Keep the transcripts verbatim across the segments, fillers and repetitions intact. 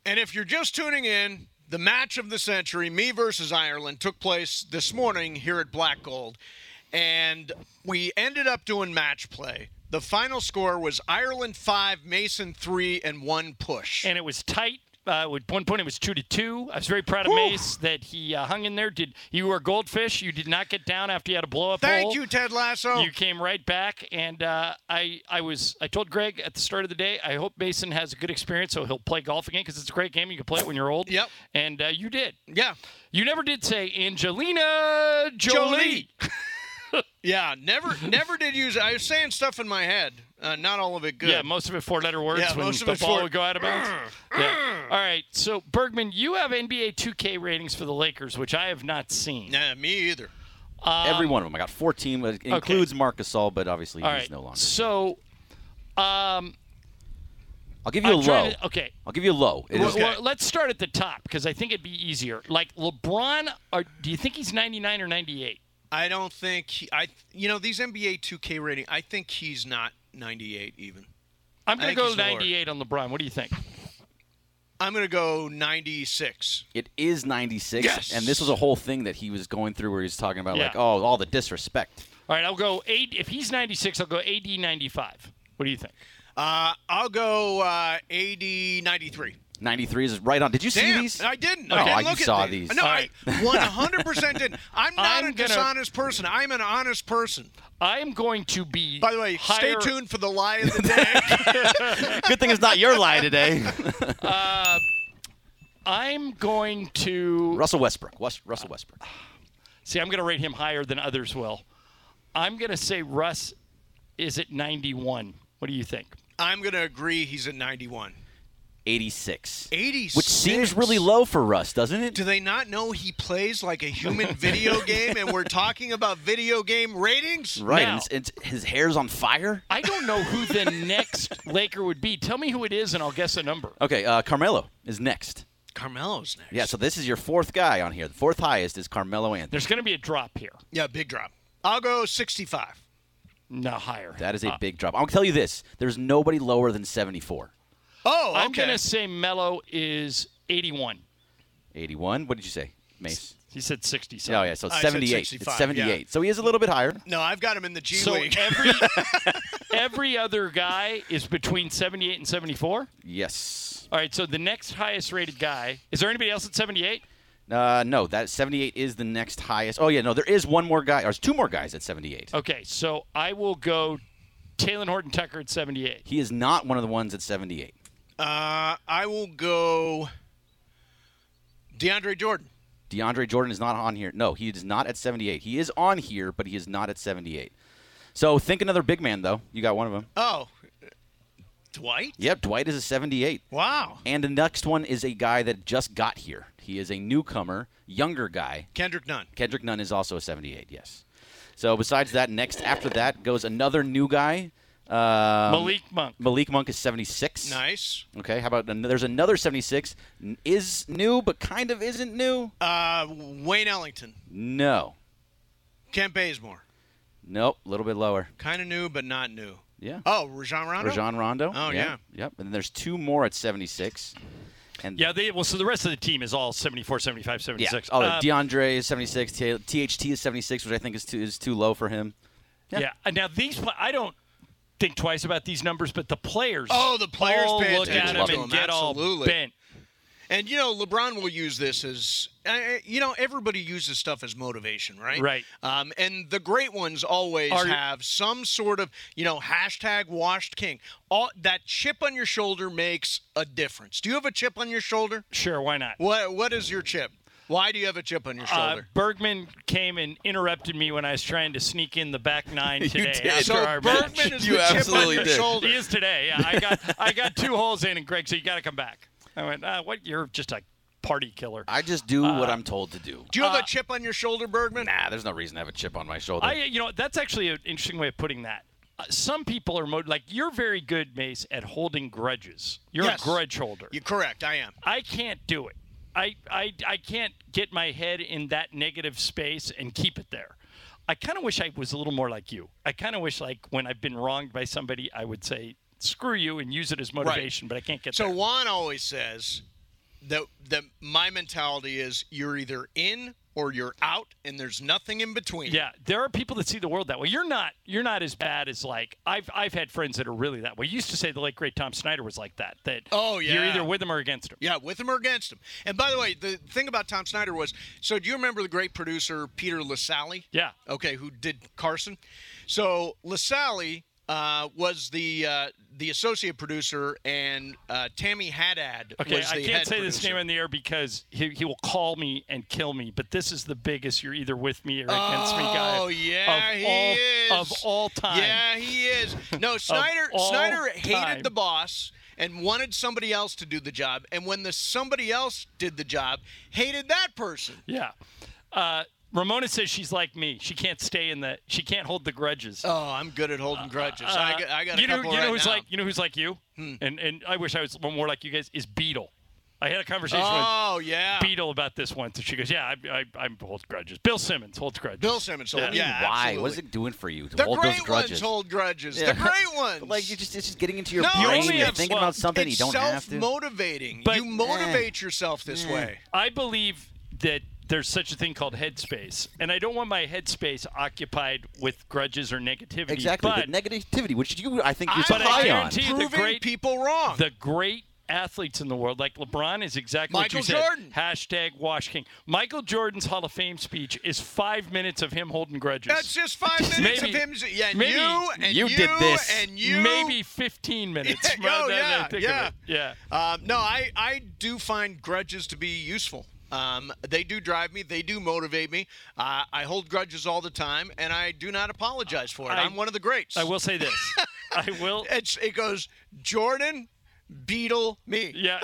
And if you're just tuning in, the match of the century, me versus Ireland, took place this morning here at Black Gold. And we ended up doing match play. The final score was Ireland five, Mason three, and one push. And it was tight. Uh, at one point, it was two to two. I was very proud of Woo. Mace that he uh, hung in there. Did you were a goldfish? You did not get down after you had a blow up. Thank hole. you, Ted Lasso. You came right back, and uh, I I was I told Greg at the start of the day, I hope Mason has a good experience, so he'll play golf again because it's a great game. You can play it when you're old. Yep. And uh, you did. Yeah. You never did say Angelina Jolie. Jolie. Yeah, never never did use it. I was saying stuff in my head. Uh, not all of it good. Yeah, most of it four-letter words Yeah, when most of the it's ball four- would go out of bounds. Yeah. All right, so Bergman, you have N B A two K ratings for the Lakers, which I have not seen. Nah, me either. Um, Every one of them. I got fourteen. It includes Marc Gasol, but obviously all he's right, no longer. so um, I'll give you a I'm low. trying to- okay. I'll give you a low. It Well, is- well, let's start at the top because I think it'd be easier. Like LeBron, or do you think he's ninety-nine or ninety-eight? I don't think he, I. You know these N B A two K rating. I think he's not ninety-eight even. I'm I going to think go he's lower. ninety-eight on LeBron. What do you think? I'm gonna go ninety-six. It is ninety-six, Yes. and this was a whole thing that he was going through where he was talking about, Yeah. like, oh, all the disrespect. All right, I'll go eight. If he's ninety-six, I'll go A D ninety-five. What do you think? Uh, I'll go uh, A D ninety-three. ninety-three is right on. Did you see Damn, these? I didn't. Oh, I didn't you look saw at these. No, All I right. one hundred percent didn't. I'm not I'm a gonna- dishonest person. I'm an honest person. I am going to be. By the way, higher, stay tuned for the lie of the day. Good thing it's not your lie today. Uh, I'm going to Russell Westbrook. West, Russell Westbrook. see. I'm going to rate him higher than others will. I'm going to say Russ is at ninety-one. What do you think? I'm gonna agree. He's at ninety-one. eighty-six. eighty-six. Which seems really low for Russ, doesn't it? Do they not know he plays like a human video game, and we're talking about video game ratings? Right. Now- and it's, it's, his hair's on fire. I don't know who the next Laker would be. Tell me who it is, and I'll guess a number. Okay, uh, Carmelo is next. Carmelo's next. Yeah, so this is your fourth guy on here. The fourth highest is Carmelo Anthony. There's going to be a drop here. Yeah, big drop. I'll go sixty-five. No, higher. That is a Uh, big drop. I'll tell you this. There's nobody lower than seventy-four. Oh, okay. I'm going to say Melo is eighty-one. eighty-one. What did you say, Mace? He said sixty. Oh, yeah, so I said seventy-eight. It's sixty-five, seventy-eight. yeah. So he is a little bit higher. No, I've got him in the G So League. every every other guy is between seventy-eight and seventy-four? Yes. All right, so the next highest rated guy, is there anybody else at seventy-eight? Uh, no, that seventy-eight is the next highest. Oh, yeah, no, there is one more guy. Or there's two more guys at seventy-eight. Okay, so I will go Talen Horton-Tucker at seventy-eight. He is not one of the ones at seventy-eight. Uh, I will go DeAndre Jordan. DeAndre Jordan is not on here. No, he is not at seventy-eight. He is on here, but he is not at seventy-eight. So think another big man, though. You got one of them. Oh, Dwight? Yep, Dwight is a seventy-eight. Wow. And the next one is a guy that just got here. He is a newcomer, younger guy. Kendrick Nunn. Kendrick Nunn is also a seventy-eight, yes. So besides that, next after that goes another new guy. Um, Malik Monk. Malik Monk is seventy-six. Nice. Okay, how about an- there's another seventy-six. N- Is new, but kind of isn't new? Uh, Wayne Ellington. No. Kent Bazemore. Nope, a little bit lower. Kind of new, but not new. Yeah. Oh, Rajon Rondo? Rajon Rondo. Oh, yeah. Yep, and then there's two more at seventy-six. And Yeah, they well, so the rest of the team is all seventy-four, seventy-five, yeah. seventy-six. Oh, Uh, DeAndre is seventy-six. T- THT is seventy-six, which I think is too is too low for him. yeah. Yeah. Uh, Now, these, pla- I don't think twice about these numbers, but the players. Oh, the players all pay look attention at to him them, and get all absolutely. bent. And, you know, LeBron will use this as, uh, you know, everybody uses stuff as motivation, right? Right. Um, and the great ones always Are- have some sort of, you know, hashtag washed king. All that chip on your shoulder makes a difference. Do you have a chip on your shoulder? Sure, why not? What What is your chip? Why do you have a chip on your Uh, shoulder? Bergman came and interrupted me when I was trying to sneak in the back nine today did. after so our match. Bergman is You the chip on absolutely your did. shoulder. He is today. Yeah, I got I got two holes in, and Greg, so you got to come back. I went, uh, what? You're just a party killer. I just do what Uh, I'm told to do. Do you have Uh, a chip on your shoulder, Bergman? Nah, there's no reason to have a chip on my shoulder. I, you know, that's actually an interesting way of putting that. Uh, some people are mo- like you're very good, Mace, at holding grudges. You're Yes. a grudge holder. You're correct. I am. I can't do it. I, I, I can't get my head in that negative space and keep it there. I kind of wish I was a little more like you. I kind of wish, like, when I've been wronged by somebody, I would say, screw you and use it as motivation, but I can't get So there. Juan always says, that that my mentality is you're either in or you're out, and there's nothing in between. Yeah, there are people that see the world that way. You're not. You're not as bad as like I've. I've had friends that are really that way. You used to say the late great Tom Snyder was like that. That Oh, yeah. you're either with him or against him. Yeah, with him or against him. And by the way, the thing about Tom Snyder was, so do you remember the great producer Peter LaSalle? Yeah. Okay, who did Carson? So LaSalle uh, was the uh, the associate producer, and uh, Tammy Haddad Okay, was the I head can't say producer. this name on the air because he, he will call me and kill me. But this is the biggest "you're either with me or against me" guy Oh yeah, of he all is of all time. Yeah, he is. No, Snyder. all Snyder time. hated the boss and wanted somebody else to do the job. And when the somebody else did the job, hated that person. Yeah. Uh, Ramona says she's like me. She can't stay in the. She can't hold the grudges. Oh, I'm good at holding grudges. Uh, I got, I got a you know, couple you know right who's now. like you know who's like you, Hmm. and and I wish I was more like you guys. Is Beetle. I had a conversation Oh yeah. with Beetle about this once, and she goes, "Yeah, I, I, I hold grudges." Bill Simmons holds grudges. Bill Simmons hold. Yeah. Yeah, Why? absolutely. What is it doing for you to The hold great those grudges? ones hold grudges. Yeah. The great ones. But, like you just it's just getting into your No, brain. only You're have- thinking well, about something it's you don't have to. self-motivating. But- you motivate yourself this Eh. way. I believe that there's such a thing called headspace, and I don't want my headspace occupied with grudges or negativity. Exactly. But the negativity, which you I think I- you're But I high on. guarantee- the Proving great- people wrong. the great athletes in the world, like LeBron, is exactly Michael what you said. Jordan. Hashtag Wash King. Michael Jordan's Hall of Fame speech is five minutes of him holding grudges. That's just five minutes Maybe- of him. Yeah, and maybe you and you did this. and you. Maybe fifteen minutes. Yeah, now oh, that I yeah, think yeah. of it. Yeah. Um, no, I, I do find grudges to be useful. Um, they do drive me. They do motivate me. Uh, I hold grudges all the time, and I do not apologize for it. I- I'm one of the greats. I will say this. I will. It's, it goes Jordan, Beetle, me. Yeah.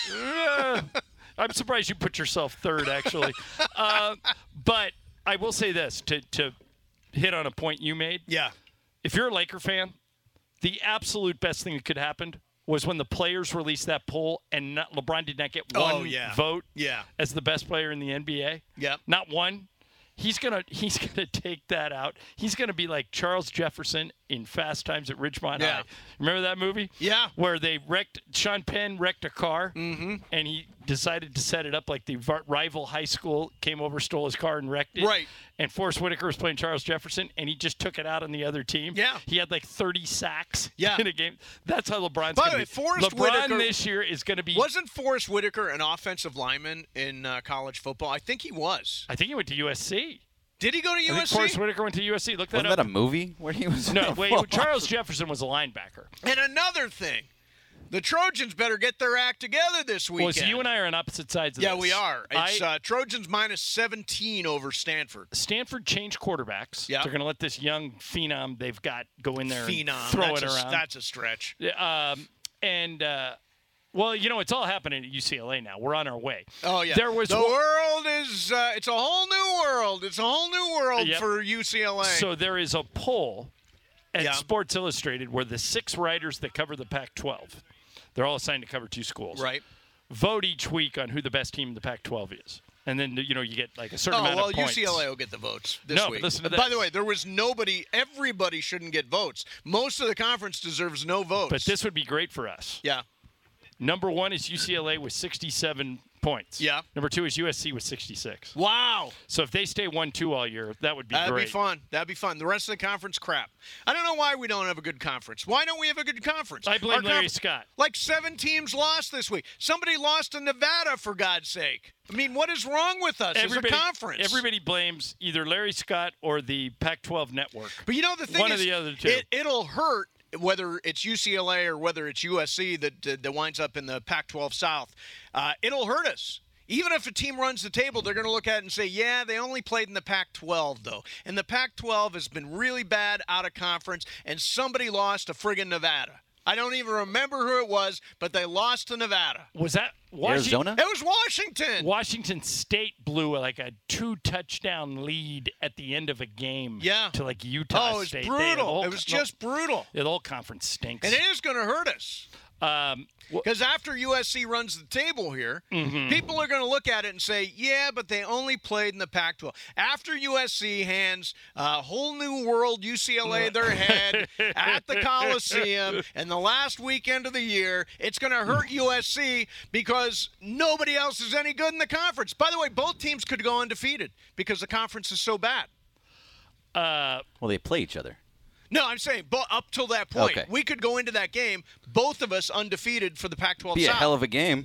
yeah. I'm surprised you put yourself third, actually. Uh, but I will say this to, to hit on a point you made. Yeah. If you're a Laker fan, the absolute best thing that could happen was when the players released that poll and not, LeBron did not get one Oh, yeah. vote Yeah. as the best player in the N B A. Yep. Not one. He's gonna he's gonna take that out. He's gonna be like Charles Jefferson in Fast Times at Ridgemont Yeah. High. Remember that movie? Yeah. Where they wrecked Sean Penn wrecked a car, Mm-hmm. and he decided to set it up like the var- rival high school came over, stole his car, and wrecked it. Right. And Forrest Whitaker was playing Charles Jefferson, and he just took it out on the other team. Yeah. He had like thirty sacks Yeah. in a game. That's how LeBron's By going the to way, be. Forrest LeBron Whitaker- this year is going to be. Wasn't Forrest Whitaker an offensive lineman in uh, college football? I think he was. I think he went to U S C. Did he go to I think U S C? Forrest Whitaker went to U S C. Look that Wasn't up. that a movie where he was? No, wait. Charles Jefferson was a linebacker. And another thing, the Trojans better get their act together this weekend. Well, so you and I are on opposite sides of yeah, this. we are. It's I, uh, Trojans minus seventeen over Stanford. Stanford changed quarterbacks. Yeah. They're going to let this young phenom they've got go in there Phenom. and throw that's it a, around. That's a stretch. Um, and, uh, well, you know, it's all happening at U C L A now. We're on our way. Oh, yeah. There was the one- world is, uh, it's a whole new world. It's a whole new world Yep. for U C L A. So there is a poll at Yeah. Sports Illustrated where the six writers that cover the Pac twelve, they're all assigned to cover two schools. right. Vote each week on who the best team in the Pac twelve is. And then, you know, you get like a certain Oh, amount well, of points. U C L A will get the votes this No, but week. listen to By this. the way, there was nobody, everybody shouldn't get votes. Most of the conference deserves no votes. But this would be great for us. Yeah. Number one is U C L A with sixty-seven points. Yeah. Number two is U S C with sixty-six. Wow. So if they stay one two all year, that would be That'd great. be fun. That'd be fun. The rest of the conference, crap. I don't know why we don't have a good conference. Why don't we have a good conference? I blame Our Larry conf- Scott. Like seven teams lost this week. Somebody lost to Nevada, for God's sake. I mean, what is wrong with us Everybody, as a conference? everybody blames either Larry Scott or the Pac twelve network. But you know the thing One is, of the other two. It, it'll hurt whether it's U C L A or whether it's U S C that that, that winds up in the Pac twelve South. Uh, it'll hurt us. Even if a team runs the table, they're going to look at it and say, yeah, they only played in the Pac twelve, though. And the Pac twelve has been really bad out of conference, and somebody lost to friggin' Nevada. I don't even remember who it was, but they lost to Nevada. Was that Washington? Arizona? It was Washington. Washington State blew like a two-touchdown lead at the end of a game Yeah. to like Utah Oh, it was State. They had a brutal. whole- It was just brutal. the whole conference stinks. And it is going to hurt us. Um, Because after U S C runs the table here, mm-hmm. people are going to look at it and say, yeah, but they only played in the Pac twelve. After U S C hands a whole new world U C L A their head at the Coliseum and the last weekend of the year, it's going to hurt U S C because nobody else is any good in the conference. By the way, both teams could go undefeated because the conference is so bad. Uh, well, they play each other. No, I'm saying but up till that point, Okay. we could go into that game, both of us undefeated for the Pac twelve Be a South. hell of a game.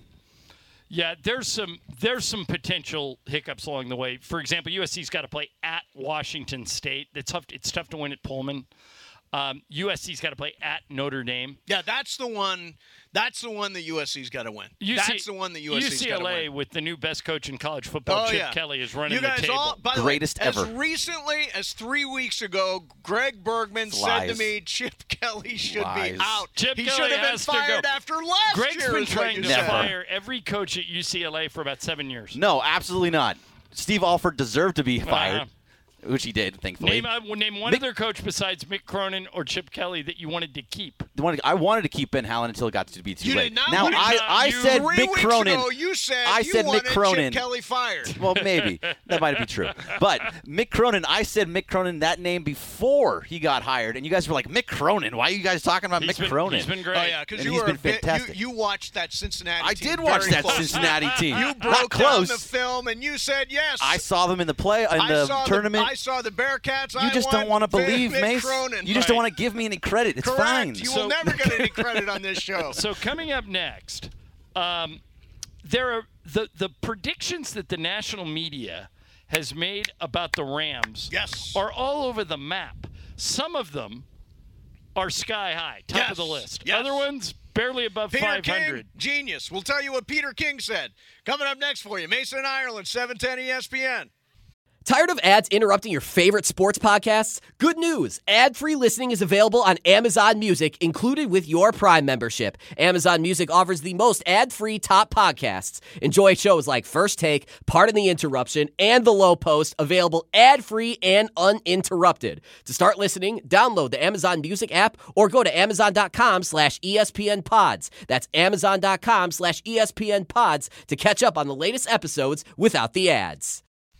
Yeah, there's some there's some potential hiccups along the way. For example, U S C's got to play at Washington State. It's tough. It's tough to win at Pullman. Um, U S C's got to play at Notre Dame. Yeah, that's the one. That's the one that U S C's got to win. U C, that's the one that U S C's got to U C L A win. with the new best coach in college football, Oh, Chip yeah. Kelly, is running You guys the table. all, by the Greatest way, ever. As recently as three weeks ago, Greg Bergman said to Lies. me, Chip Kelly should Lies. be out. Chip he Kelly should have been has to go. fired after last Greg's year. been is what trying you to said. Never. fire every coach at U C L A for about seven years. No, absolutely not. Steve Alford deserved to be fired, Uh-huh. which he did, thankfully. Name, uh, name one Mick- other coach besides Mick Cronin or Chip Kelly that you wanted to keep. The one- I wanted to keep Ben Howland until it got to be too You late. did not now want to- I, I you- said Three Mick weeks Cronin. ago, you said I you said Mick wanted Cronin. Chip Kelly fired. Well, maybe that might be true. But Mick Cronin, I said Mick Cronin that name before he got hired, and you guys were like, Mick Cronin? Why are you guys talking about He's Mick been, Cronin? He's been great. Oh yeah, because And you he's were been a bit, you, fantastic. you watched that Cincinnati I team did watch very that closely. Cincinnati team. You Not broke close. down the film and you said yes. I saw them in the play in I the saw tournament. The, I saw the Bearcats. you I just don't want want to believe, Mick Mace. Cronin. You just don't Right. want to give me any credit. It's Correct. fine. You So- will never get any credit on this show. So coming up next, um, there are the the predictions that the national media has made about the Rams Yes. are all over the map. Some of them are sky high, top Yes. of the list. Yes. Other ones barely above Peter five hundred. King, genius. We'll tell you what Peter King said. Coming up next for you, Mason and Ireland, seven ten E S P N. Tired of ads interrupting your favorite sports podcasts? Good news! Ad-free listening is available on Amazon Music, included with your Prime membership. Amazon Music offers the most ad-free top podcasts. Enjoy shows like First Take, Pardon the Interruption, and The Low Post, available ad-free and uninterrupted. To start listening, download the Amazon Music app or go to amazon.com slash ESPN pods. That's amazon.com slash ESPN pods to catch up on the latest episodes without the ads.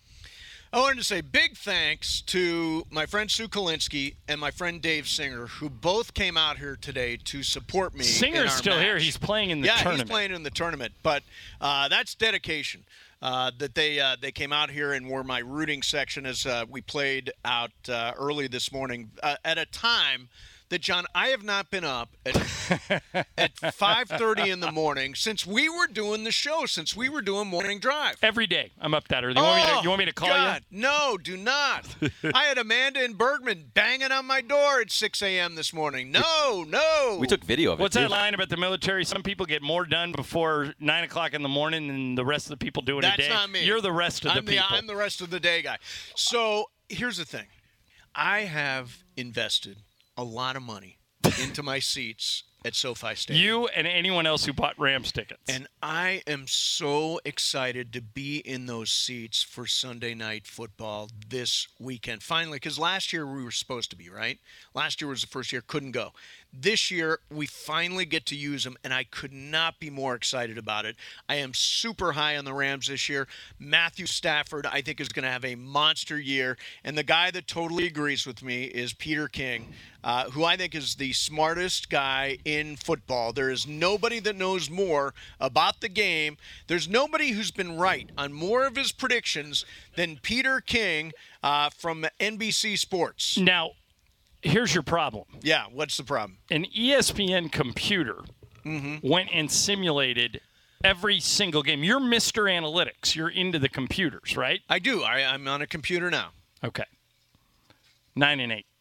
I wanted to say big thanks to my friend Sue Kalinsky and my friend Dave Singer, who both came out here today to support me. in Singer's our still here. match. He's playing in the yeah, tournament. he's playing in the tournament. But uh, that's dedication. Uh, that they uh, they came out here and were my rooting section as uh, we played out uh, early this morning uh, at a time that, John, I have not been up at, at five thirty in the morning since we were doing the show, since we were doing Morning Drive. Every day, I'm up that early. You, want, me to, you want me to call Oh, God, you? No, do not. I had Amanda and Bergman banging on my door at six a.m. this morning. No, no. We took video of it. What's too. that line about the military? Some people get more done before nine o'clock in the morning than the rest of the people do in That's a day. not me. You're the rest of I'm the people. I'm the rest of the day guy. So here's the thing. I have invested a lot of money into my seats at SoFi Stadium. You and anyone else who bought Rams tickets. And I am so excited to be in those seats for Sunday night football this weekend. Finally, because last year we were supposed to be, right? Last year was the first year, couldn't go. This year, we finally get to use them, and I could not be more excited about it. I am super high on the Rams this year. Matthew Stafford, I think, is going to have a monster year. And the guy that totally agrees with me is Peter King, uh, who I think is the smartest guy in football. There is nobody that knows more about the game. There's nobody who's been right on more of his predictions than Peter King uh, from N B C Sports. now, here's your problem. Yeah, what's the problem? An E S P N computer Mm-hmm. went and simulated every single game. You're Mister Analytics. You're into the computers, right? I do. I, I'm on a computer now. Okay. Nine and eight.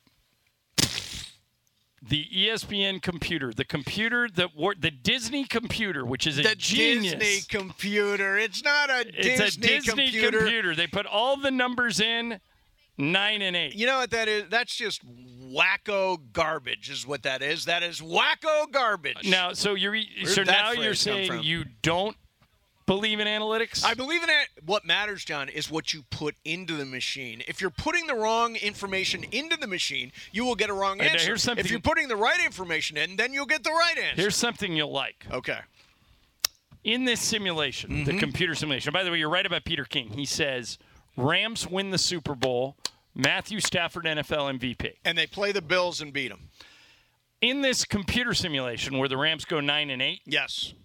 The E S P N computer, the computer that wor- the Disney computer, which is a The genius. Disney computer. It's not a it's Disney, a Disney computer. computer. They put all the numbers in. Nine and eight. You know what that is? That's just wacko garbage is what that is. That is wacko garbage. Now, so you're Where'd so that now you're phrase come saying from? you don't believe in analytics? I believe in it. What matters, John, is what you put into the machine. If you're putting the wrong information into the machine, you will get a wrong Right, now answer. here's something- If you're putting the right information in, then you'll get the right answer. Here's something you'll like. okay. In this simulation, Mm-hmm. the computer simulation, by the way, you're right about Peter King. He says Rams win the Super Bowl, Matthew Stafford N F L M V P. And they play the Bills and beat them. In this computer simulation where the Rams go nine and eight, Yes.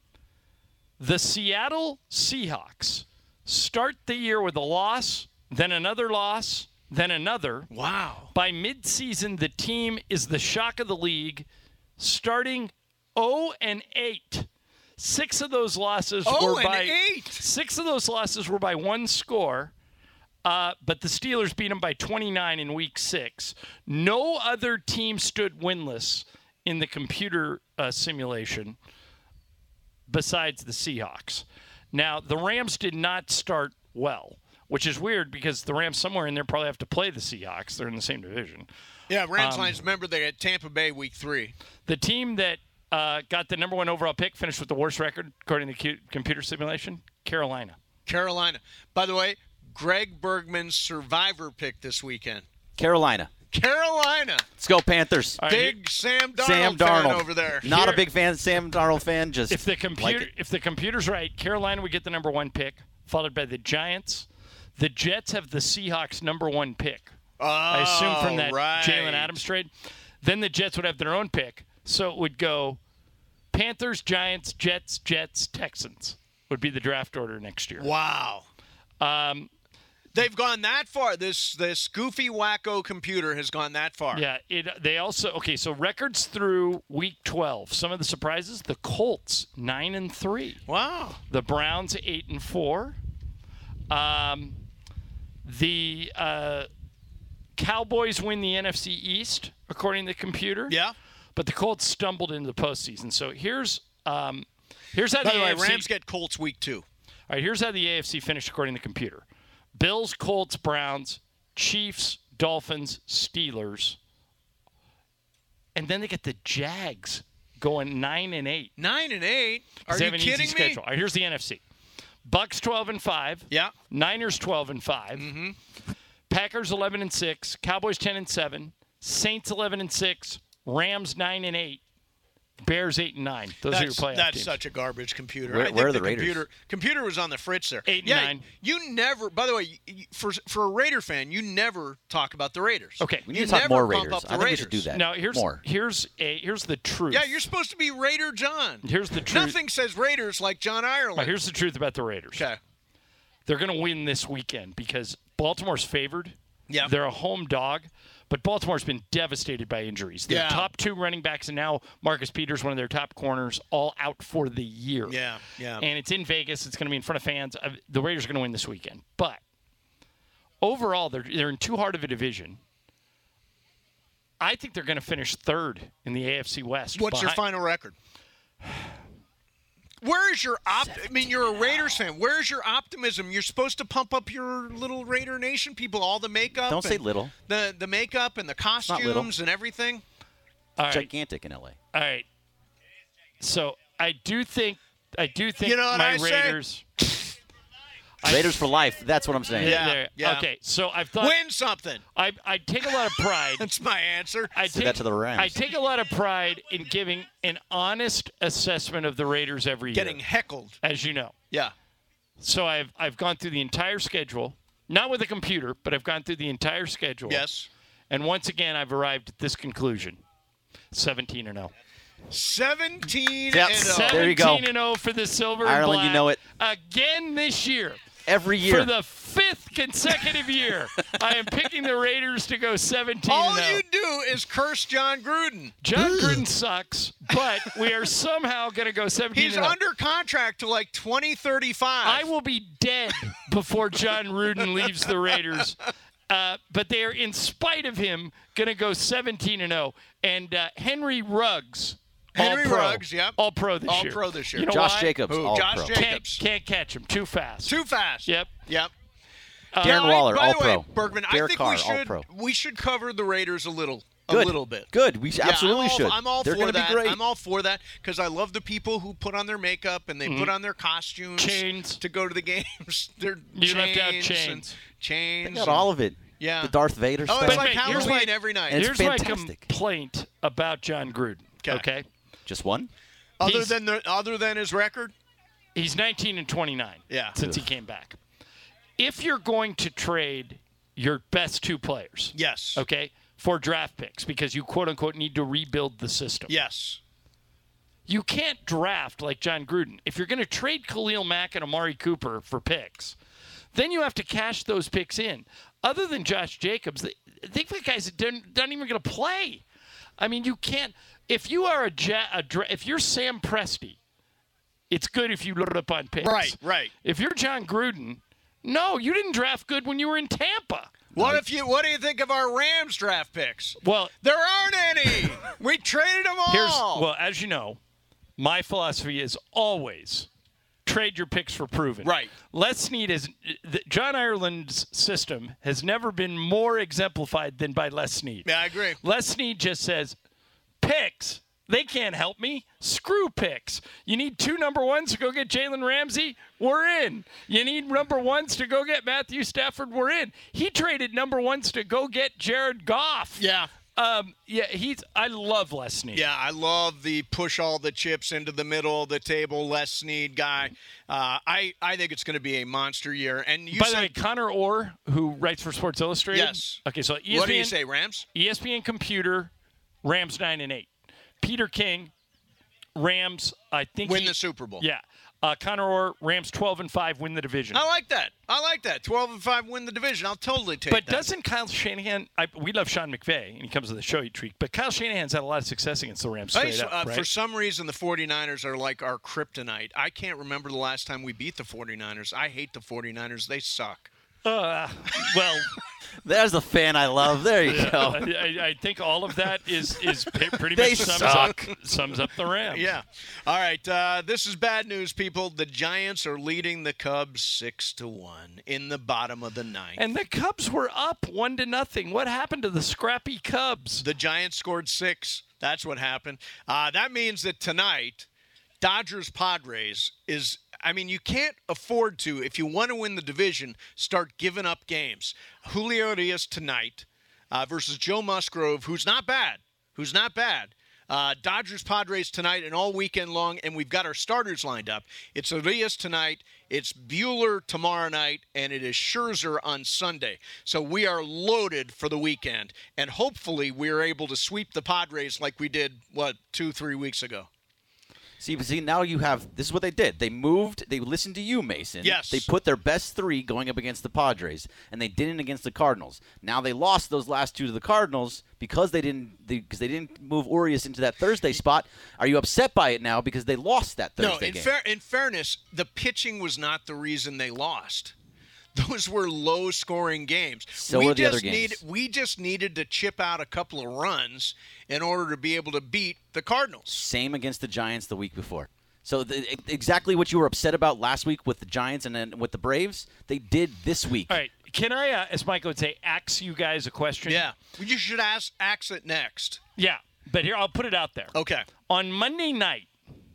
the Seattle Seahawks start the year with a loss, then another loss, then another. Wow. By midseason, the team is the shock of the league, starting oh and eight. Six of those losses Oh, were and by eight. Six of those losses were by one score. Uh, but the Steelers beat them by twenty-nine in week six. No other team stood winless in the computer uh, simulation besides the Seahawks. Now, the Rams did not start well, which is weird because the Rams somewhere in there probably have to play the Seahawks. They're in the same division. Yeah, Rams Um, Lions, remember they had Tampa Bay week three. The team that uh, got the number one overall pick finished with the worst record, according to the cu- computer simulation, Carolina. Carolina. By the way, Greg Bergman's survivor pick this weekend. Carolina. Carolina. Let's go Panthers. All right, Big Sam Darnold, Sam fan Darnold over there. Not Here- a big fan. Sam Darnold fan. Just If the like computer, it. if the computer's right, Carolina would get the number one pick, followed by the Giants. The Jets have the Seahawks number one pick. Oh, I assume from that right. Jalen Adams trade. Then the Jets would have their own pick, so it would go Panthers, Giants, Jets, Jets, Texans would be the draft order next year. Wow. Um, They've gone that far. This this goofy wacko computer has gone that far. yeah, it. They also okay. So records through week twelve. Some of the surprises: the Colts nine and three. Wow. The Browns eight and four. Um, the uh, Cowboys win the N F C East according to the computer. Yeah. But the Colts stumbled into the postseason. So here's um, here's how By the, the way, A F C. Rams get Colts week two. All right, here's how the A F C finished according to the computer: Bills, Colts, Browns, Chiefs, Dolphins, Steelers, and then they get the Jags going nine and eight. Nine and eight. Are They you have an kidding easy me? schedule. All right, here's the N F C: Bucks twelve and five. Yeah. Niners twelve and five. Mm-hmm. Packers eleven and six. Cowboys ten and seven. Saints eleven and six. Rams nine and eight. Bears eight and nine. Those That's, are your playoff that's teams. such a garbage computer. Where- I think where are the, the Raiders? computer computer was on the fritz there. Eight and yeah, nine. You never. By the way, you- for for a Raider fan, you never talk about the Raiders. Okay. We need You to talk never more pump Raiders. up the I think we should Raiders. do that. Now here's more. here's a here's the truth. Yeah, you're supposed to be Raider John. Here's the truth. Nothing says Raiders like John Ireland. Now, here's the truth about the Raiders. okay. They're going to win this weekend because Baltimore's favored. Yeah. They're a home dog, but Baltimore's been devastated by injuries. Their Yeah. top two running backs and now Marcus Peters, one of their top corners, all out for the year. Yeah. Yeah. And it's in Vegas. It's going to be in front of fans. Uh, The Raiders are going to win this weekend. But overall, they're they're in too hard of a division. I think they're going to finish third in the A F C West. What's your behind- final record? Where is your opt? I mean, you're a Raiders fan. Where is your optimism? You're supposed to pump up your little Raider Nation people, all the makeup. Don't say and little. The the makeup and the not little. costumes and everything. All right. Gigantic in L A. All right. So I do think I do think You know what my I say? Raiders. Raiders for life. That's what I'm saying. Yeah. there- yeah. Okay. So I've thought Win something. I I take a lot of pride. That's my answer. I Say take, that to the Rams. I take a lot of pride in giving an honest assessment of the Raiders every year, Getting heckled. as you know. Yeah. So I've I've gone through the entire schedule, not with a computer, but I've gone through the entire schedule. Yes. And once again, I've arrived at this conclusion: seventeen and zero. Seventeen Yep. and Seven- oh. There you go. seventeen and zero for the silver and Ireland, you black know it. again this year. Every year. For the fifth consecutive year, I am picking the Raiders to go seventeen All and oh. you do is curse John Gruden. John Gruden sucks, but we are somehow going to go seventeen He's and oh. under contract to like twenty thirty-five. I will be dead before John Gruden leaves the Raiders. Uh, but they are, in spite of him, going to go seventeen and oh. And uh, Henry Ruggs, Henry all pro, Ruggs, yep. all pro this All year. pro this year. You know Josh why? Jacobs. Who? All Josh pro. Jacobs. Can't, can't catch him. Too fast. Too fast. Yep. Yep. Darren Now, I- Waller, by all the way, pro. Bergman, I Derek think Carr, we should all pro. we should cover the Raiders a little a Good. little bit. Good. We Yeah, absolutely I'm all, should. I'm all They're for gonna that. be great. I'm all for that because I love the people who put on their makeup and they Mm-hmm. put on their costumes Chains. to go to the games. They're You chains left out and chains. chains. They got all of it. Yeah. The Darth Vader Oh, stuff. it's But like wait, here's Halloween my- every night. And it's Here's fantastic. my complaint about John Gruden. 'Kay. Okay. Just one? Other he's- than the other than his record. He's nineteen and twenty-nine. Yeah. Since he came back. If you're going to trade your best two players, Yes. okay, for draft picks because you quote unquote need to rebuild the system. Yes. You can't draft like John Gruden. If you're going to trade Khalil Mack and Amari Cooper for picks, then you have to cash those picks in. Other than Josh Jacobs, they, they've got guys that don't, not even going to play. I mean, you can't. If you are a, ja, a dra- if you're Sam Presti, it's good if you load up on picks. Right, right. If you're John Gruden, no, you didn't draft good when you were in Tampa. What if you? What do you think of our Rams draft picks? Well, There aren't any. We traded them all. here's well, as you know, my philosophy is always trade your picks for proven. Right. Les Snead is the, John Ireland's system has never been more exemplified than by Les Snead. Yeah, I agree. Les Snead just says, picks. They can't help me. Screw picks. You need two number ones to go get Jalen Ramsey? We're in. You need number ones to go get Matthew Stafford? We're in. He traded number ones to go get Jared Goff. Yeah. Um, yeah, he's. I love Les Snead. Yeah, I love the push all the chips into the middle of the table, Les Snead guy. Uh, I, I think it's going to be a monster year. And you By said, the way, Connor Orr, who writes for Sports Illustrated. Yes. Okay, so E S P N, what do you say, Rams? E S P N Computer, Rams nine and eight. Peter King, Rams. I think Win he- the Super Bowl. Yeah. Uh, Connor Orr, Rams twelve and five, win the division. I like that. I like that. twelve and five win the division. I'll totally take But that. doesn't Kyle Shanahan? I, we love Sean McVay, and he comes to the show. He treat. But Kyle Shanahan's had a lot of success against the Rams I straight used- up. uh, right? For some reason, the 49ers are like our kryptonite. I can't remember the last time we beat the 49ers. I hate the 49ers. They suck. uh, well, There's the fan I love. There you go. I, I think all of that is is p- pretty They much sums suck. up sums up the Rams. Yeah. All right. Uh, this is bad news, people. The Giants are leading the Cubs six to one in the bottom of the ninth. And the Cubs were up one to nothing. What happened to the scrappy Cubs? The Giants scored six. That's what happened. Uh, that means that tonight, Dodgers Padres is. I mean, you can't afford to, if you want to win the division, start giving up games. Julio Urias tonight uh, versus Joe Musgrove, who's not bad. Who's not bad. Uh, Dodgers Padres tonight and all weekend long, and we've got our starters lined up. It's Urias tonight, it's Buehler tomorrow night, and it is Scherzer on Sunday. So we are loaded for the weekend, and hopefully we are able to sweep the Padres like we did, what, two, three weeks ago. See, but see, now you have. This is what they did. They moved. They listened to you, Mason. Yes. They put their best three going up against the Padres, and they didn't against the Cardinals. Now they lost those last two to the Cardinals because they didn't. Because they, they didn't move Urias into that Thursday spot. Are you upset by it now because they lost that Thursday No, in, game? fair, in fairness, the pitching was not the reason they lost. Those were low-scoring games. So we were the just other games. Need, we just needed to chip out a couple of runs in order to be able to beat the Cardinals. Same against the Giants the week before. So the, exactly what you were upset about last week with the Giants and then with the Braves, they did this week. All right. Can I, uh, as Michael would say, ask you guys a question? Yeah. You should ask axe it next. Yeah. But here, I'll put it out there. Okay. On Monday night,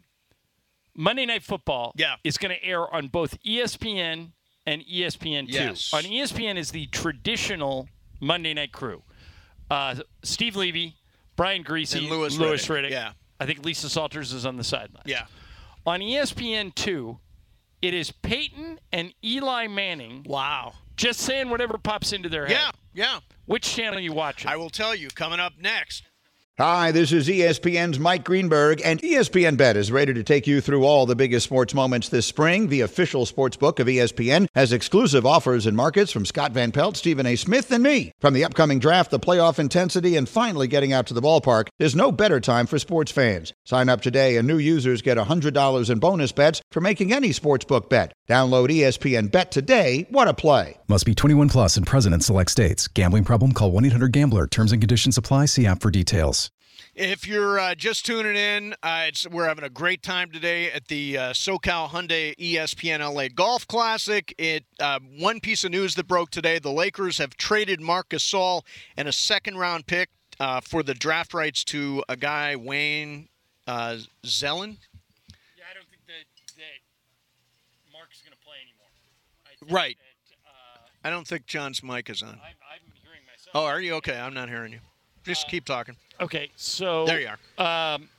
Monday Night Football Yeah. is going to air on both E S P N and E S P N two. Yes. On E S P N is the traditional Monday Night crew. Uh, Steve Levy, Brian Greasy, And Louis Riddick. Riddick. Yeah. I think Lisa Salters is on the sideline. Yeah. On E S P N two, it is Peyton and Eli Manning Wow. just saying whatever pops into their Yeah. head. Yeah. Which channel are you watching? I will tell you coming up next. Hi, this is E S P N's Mike Greenberg, and E S P N Bet is ready to take you through all the biggest sports moments this spring. The official sports book of E S P N has exclusive offers and markets from Scott Van Pelt, Stephen A. Smith, and me. From the upcoming draft, the playoff intensity, and finally getting out to the ballpark, there's no better time for sports fans. Sign up today, and new users get one hundred dollars in bonus bets for making any sportsbook bet. Download E S P N Bet today. What a play. Must be twenty-one plus and present in select states. Gambling problem? Call one eight hundred gambler. Terms and conditions apply. See app for details. If you're uh, just tuning in, uh, it's, we're having a great time today at the uh, SoCal Hyundai E S P N L A Golf Classic. It uh, one piece of news that broke today: the Lakers have traded Marc Gasol and a second-round pick uh, for the draft rights to a guy, Wayne uh, Zellin. Yeah, I don't think that, that Mark's going to play anymore. I think Right. That, uh, I don't think John's mic is on. I'm, I'm hearing myself. Oh, are you? Okay, I'm not hearing you. Just Uh, keep talking. Okay, so There you are. Um,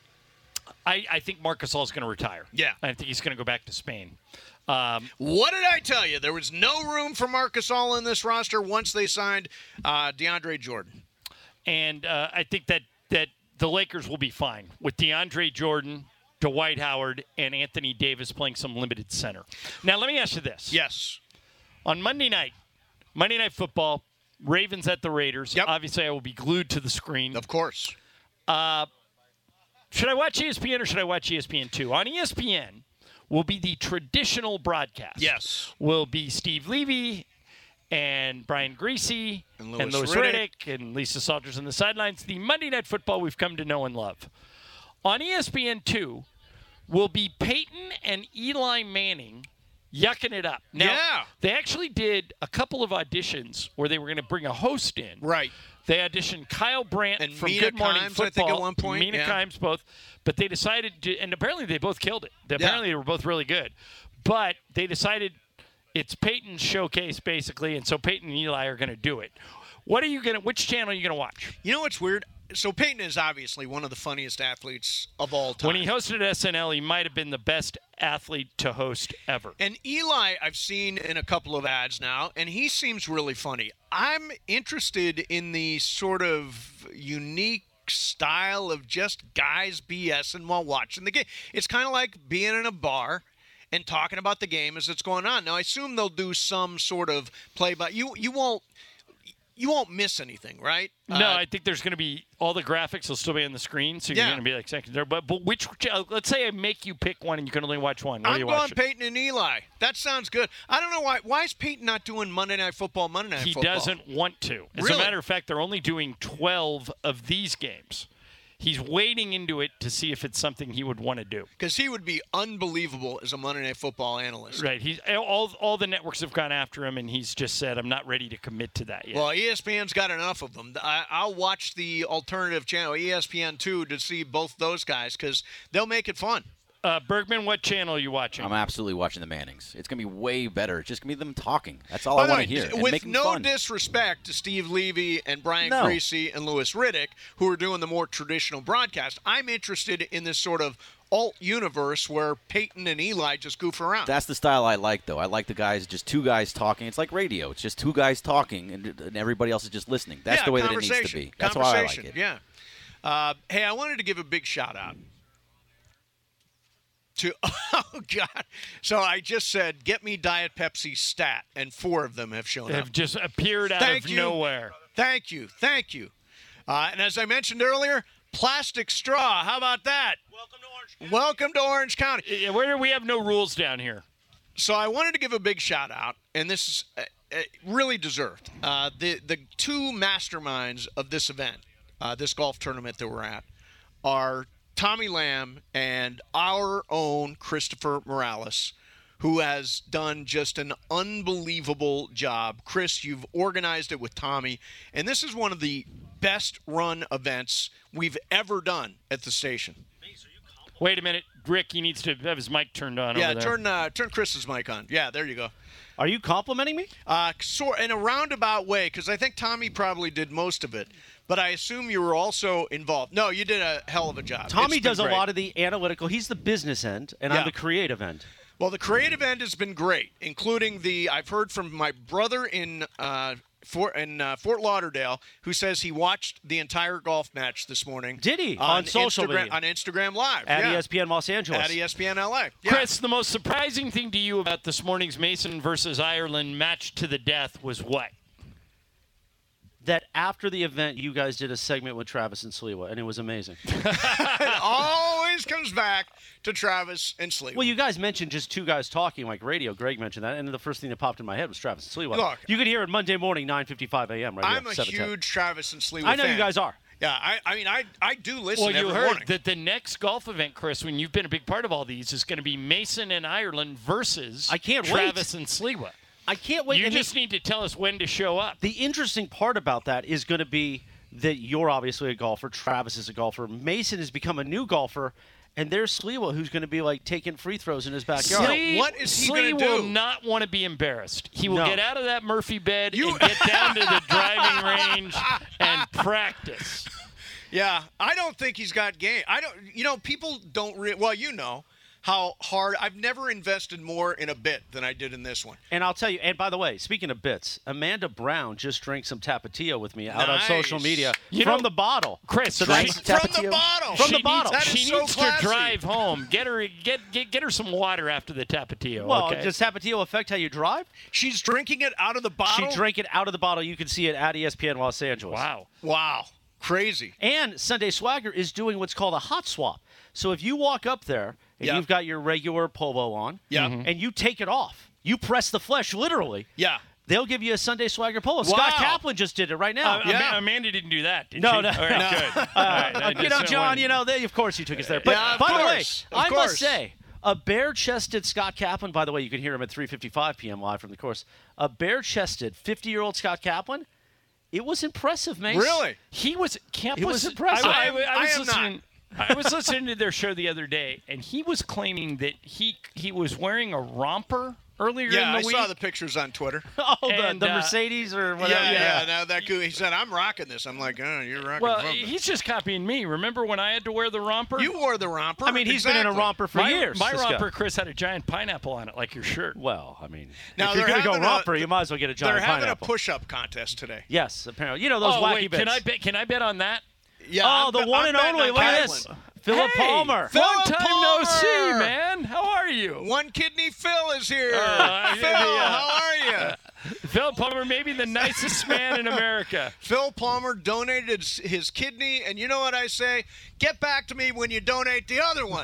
I, I think Marc Gasol is going to retire. Yeah. I think he's going to go back to Spain. Um, What did I tell you? There was no room for Marc Gasol in this roster once they signed uh, DeAndre Jordan. and uh, I think that, that the Lakers will be fine with DeAndre Jordan, Dwight Howard, and Anthony Davis playing some limited center. Now, let me ask you this. Yes. On Monday night, Monday Night Football, Ravens at the Raiders. Yep. Obviously, I will be glued to the screen. Of course. Should I watch E S P N or should I watch E S P N two? On E S P N will be the traditional broadcast. Yes. Will be Steve Levy and Brian Greasy And and Louis Louis Riddick. Riddick and Lisa Salters on the sidelines. The Monday Night Football we've come to know and love. On E S P N two will be Peyton and Eli Manning yucking it up. Now, Yeah. they actually did a couple of auditions where they were going to bring a host in. Right. They auditioned Kyle Brandt And from Mina Good Morning Kimes, I Football. think, at one point, Mina yeah. Kimes both. But they decided to, and apparently they both killed it. They, apparently they were both really good. But they decided it's Peyton's showcase, basically, and so Peyton and Eli are going to do it. What are you going to, which channel are you going to watch? You know what's weird? So Peyton is obviously one of the funniest athletes of all time. When he hosted S N L, he might have been the best athlete to host ever. And Eli, I've seen in a couple of ads now, and he seems really funny. I'm interested in the sort of unique style of just guys BSing while watching the game. It's kind of like being in a bar and talking about the game as it's going on. Now, I assume they'll do some sort of play by you. You won't. You won't miss anything, right? No, Uh, I think there's going to be all the graphics will still be on the screen, so you're Yeah. going to be like second there. But but which? uh, Let's say I make you pick one, and you can only watch one. What are I'm you going watching? Peyton and Eli. That sounds good. I don't know why. Why is Peyton not doing Monday Night Football? Monday Night He Football. doesn't want to. As Really? a matter of fact, they're only doing twelve of these games. He's wading into it to see if it's something he would want to do. Because he would be unbelievable as a Monday Night Football analyst. Right. He's all all the networks have gone after him, and he's just said, "I'm not ready to commit to that yet." Well, E S P N's got enough of them. I, I'll watch the alternative channel, E S P N two, to see both those guys because they'll make it fun. uh, Bergman, what channel are you watching? I'm absolutely watching the Mannings. It's going to be way better. It's just going to be them talking. That's all By I the want to way, hear. And with making no fun. disrespect to Steve Levy and Brian No. Greasy and Louis Riddick, who are doing the more traditional broadcast, I'm interested in this sort of alt universe where Peyton and Eli just goof around. That's the style I like, though. I like the guys, just two guys talking. It's like radio. It's just two guys talking, and, and everybody else is just listening. That's yeah, the way that it conversation. needs to be. That's why I like Conversation, it. Yeah. Uh, hey, I wanted to give a big shout out to oh god. So I just said, get me Diet Pepsi stat, and four of them have shown have up. just appeared out Thank of you. nowhere. Thank you, thank you. Uh, and as I mentioned earlier, plastic straw. How about that? Welcome to Orange County. Welcome to Orange County. Yeah, where we have no rules down here. So I wanted to give a big shout out, and this is uh, uh, really deserved. Uh, the the two masterminds of this event, uh, this golf tournament that we're at, are Tommy Lamb and our own Christopher Morales, who has done just an unbelievable job. Chris, you've organized it with Tommy, and this is one of the best run events we've ever done at the station. Wait a minute, Rick. He needs to have his mic turned on. Yeah, over there. turn uh, turn Chris's mic on. Yeah, there you go. Are you complimenting me? Uh, sort in a roundabout way, because I think Tommy probably did most of it, but I assume you were also involved. No, you did a hell of a job. Tommy It's been does a great. lot of the analytical. He's the business end, and Yeah. I'm the creative end. Well, the creative end has been great, including the I've heard from my brother in uh, Fort in uh, Fort Lauderdale, who says he watched the entire golf match this morning. Did he? On social Instagram, media. on Instagram Live At yeah. E S P N Los Angeles. At E S P N L A. Yeah. Chris, the most surprising thing to you about this morning's Mason versus Ireland match to the death was what? That after the event, you guys did a segment with Travis and Sliwa, and it was amazing. It always comes back to Travis and Slee. Well, you guys mentioned just two guys talking like radio. Greg mentioned that, and the first thing that popped in my head was Travis and Sliwa. Look, you could hear it Monday morning, nine fifty-five a.m. right I'm here, a seven ten. huge Travis and Slee I know fan. you guys are. Yeah, I, I mean, I, I do listen Well, you every heard morning. that the next golf event, Chris, when you've been a big part of all these, is going to be Mason and Ireland versus I can't wait. Travis and Sliwa. I can't wait. You and just the, need to tell us when to show up. the interesting part about that is going to be that you're obviously a golfer. Travis is a golfer. Mason has become a new golfer. And there's Sliwa, who's going to be like taking free throws in his backyard. Slee, what is he Slee gonna do? will not want to be embarrassed. He will No. get out of that Murphy bed You- and get down to the driving range and practice. Yeah, I don't think he's got game. I don't. You know, people don't. Re- well, you know how hard. I've never invested more in a bit than I did in this one. And I'll tell you, and by the way, speaking of bits, Amanda Brown just drank some Tapatio with me out on Nice. social media You from know- the bottle. Chris, So she- that's- From Tapatio? the bottle. From she the bottle. Needs, That is she so needs classy. to drive home. Get her, get, get, get her some water after the Tapatio. Well, okay? does Tapatio affect how you drive? She's drinking it out of the bottle. She drank it out of the bottle. You can see it at E S P N Los Angeles. Wow. Wow, crazy. And Sunday Swagger is doing what's called a hot swap. So if you walk up there and Yeah. you've got your regular polo on, Yeah. Mm-hmm. Mhm. and you take it off, you press the flesh literally. Yeah. They'll give you a Sunday Swagger polo. Wow. Scott Kaplan just did it right now. Uh, Yeah. Ama- Amanda didn't do that, did No, she? no, All right, no. good. All right, I Uh, you just know, don't John, want- you know, they, of course you took us there. But Yeah, of by the way, course, of I course. must say, a bare-chested Scott Kaplan, by the way, you can hear him at three fifty-five p.m. live from the course. A bare-chested fifty-year-old Scott Kaplan, it was impressive, man. Really? He was Camp It was was impressive. I, I, I am- I I was am listening. I was listening to their show the other day, and he was claiming that he he was wearing a romper earlier Yeah, in I the week. saw the pictures on Twitter. Oh, the, And, the uh, Mercedes or whatever. Yeah, yeah. Now that goo, he said, "I'm rocking this." I'm like, "Oh, you're rocking." Well, something." he's just copying me. Remember when I had to wear the romper? You wore the romper. I mean, he's been in a Exactly. romper for my, years. My this guy. romper, Chris, had a giant pineapple on it, like your shirt. Well, I mean, Now if you're they're going to go having a- romper, you might as well get a giant They're having pineapple. a push-up contest today. Yes, apparently. You know those oh wacky wait, bits. can I bet? Can I bet on that? Yeah. Oh, I'm the be- one I'm and betting only. on Look at Kaplan. this. Philip Hey, Palmer. Philip Long time no see, Palmer! man. How are you? One Kidney Phil is here. Uh, Phil, yeah, yeah. how are you? Philip Palmer, maybe the nicest man in America. Phil Palmer donated s- his kidney, and you know what I say? Get back to me when you donate the other one.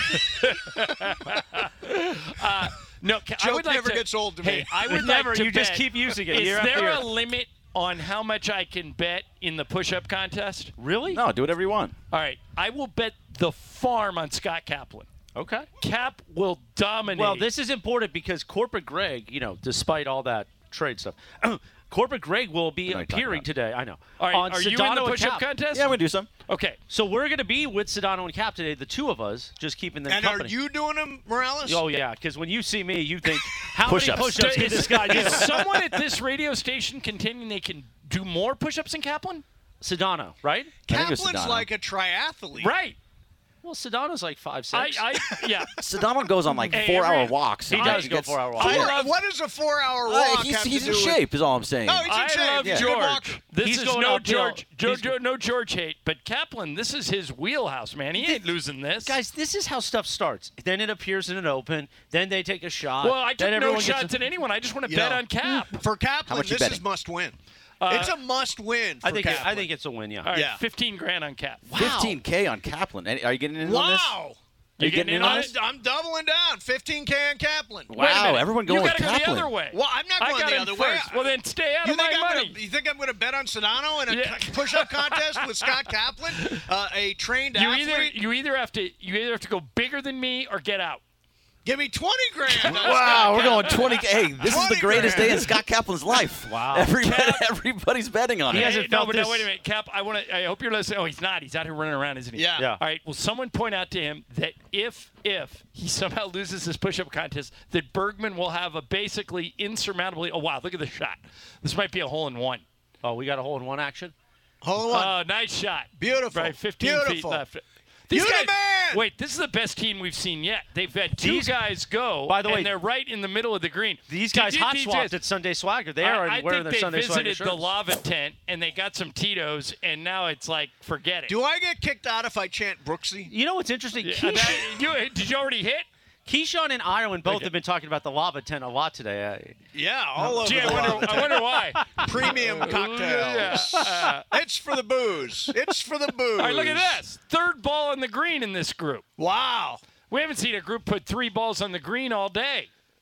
No, ca- I Joke would like never to, gets old to me. Hey, I would Never. like to You just bet- keep using it Is year after there year. a limit on how much I can bet in the push-up contest? Really? No, do whatever you want. All right, I will bet the farm on Scott Kaplan. Okay. Cap will dominate. Well, this is important because Corporate Greg, you know, despite all that trade stuff, Corporate Greg will be What are you talking appearing about? today. I know. All right, on are you in Sedano the and push-up Cap. contest? Yeah, I'm gonna do some. Okay. So we're going to be with Sedano and Cap today, the two of us, just keeping them and company. are you doing them, Morales? Oh yeah, because when you see me, you think how Push-ups. many push-ups can this guy do? Is someone at this radio station contending they can do more push-ups than Kaplan? Sedano, right? I think it was Kaplan's Sedano. like a triathlete. Right. Well, Sedano's like five I, six. I yeah. Sedano goes on like Hey, four-hour every- walks. he and does he go gets- four-hour walks. Four- I love- what does a four-hour Uh, walk he's have he's to in do shape, is all I'm saying. with? No, he's in I shape. love He's a good walker. George. This He's is going no uphill. George, George, He's- no George hate, but Kaplan, this is his wheelhouse, man. He ain't losing this. Guys, this is how stuff starts. Then it appears in an open. Then they take a shot. well, I then took no everyone gets shots a- at anyone. I just want to You bet know, on Cap. For Kaplan, much you this betting? is must-win. Uh, it's a must-win for I think it, Kaplan. I think it's a win. Yeah. All right, Yeah. fifteen grand on Cap. fifteen K on Kaplan. Any- Are you getting in on this? Wow. Are you getting getting in in on on this? I'm doubling down. fifteen K on Kaplan. Wait a Wow, minute. everyone going you with gotta go Kaplan. the other way. Well, I'm not I going got the him other way. first. Well, then stay out You of my think, I'm money. gonna, you think I'm going to bet on Sedano in a Yeah. push-up contest with Scott Kaplan, uh, a trained you athlete? either you either have to you either have to go bigger than me or get out. Give me twenty grand. on Wow, Scott we're going Kaplan. twenty K. Hey, this is the twenty greatest grand. day in Scott Kaplan's life. Wow. Everybody, Cap- everybody's betting on He it. hasn't Hey, no, felt but this- now, wait a minute, Cap. I want to. I hope you're listening. Oh, he's not. He's out here running around, isn't he? Yeah. Yeah. All right. Will someone point out to him that if if he somehow loses this push-up contest, that Bergman will have a basically insurmountably. Oh wow! Look at the shot. This might be a hole in one. Oh, we got a hole in one action. Hold on. Oh, nice shot. Beautiful. Right, fifteen feet Beautiful. left. You These the guys, man! wait, this is the best team we've seen yet. They've had two These- guys go, By the way- and they're right in the middle of the green. These Did guys you- hot these swapped guys- at Sunday Swagger. They I, are I wearing think their they Sunday Swagger visited the shirts. lava tent, and they got some Tito's, and now it's like, forget it. Do I get kicked out if I chant Brooksy? You know what's interesting? Yeah, Keish- that- you- did you already hit? Keyshawn and Ireland both Okay. have been talking about the lava tent a lot today. Yeah, all over Gee, I the wonder, lava I wonder why. Premium cocktails. Yeah. It's for the booze. It's for the booze. All right, look at this. Third ball on the green in this group. Wow. We haven't seen a group put three balls on the green all day.